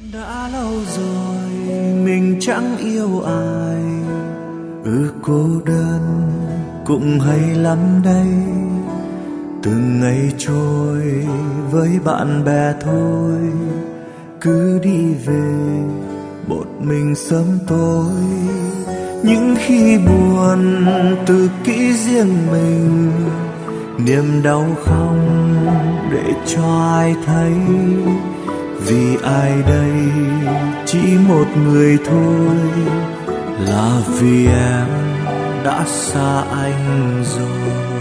Đã lâu rồi mình chẳng yêu ai, cô đơn cũng hay lắm đây. Từng ngày trôi với bạn bè thôi, cứ đi về một mình sớm tối. Những khi buồn tự kỷ riêng mình, niềm đau không để cho ai thấy. Vì ai đây chỉ một người thôi, là vì em đã xa anh rồi.